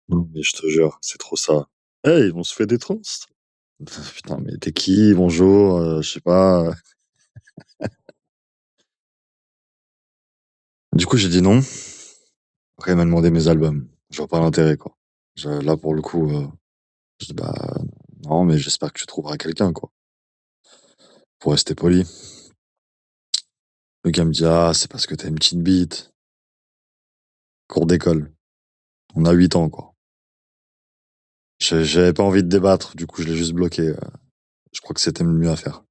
Non, mais je te jure, c'est trop ça. Hey, on se fait des trans? Putain, mais t'es qui? Bonjour, je sais pas. Du coup, j'ai dit non. Après, il m'a demandé mes albums. Je vois pas l'intérêt, quoi. Là, pour le coup, je dis bah non, mais j'espère que tu trouveras quelqu'un, quoi. Pour rester poli. Le gars me dit ah, c'est parce que t'as une petite bite. Cours d'école. On a 8 ans, quoi. J'avais pas envie de débattre, du coup, je l'ai juste bloqué. Je crois que c'était le mieux à faire.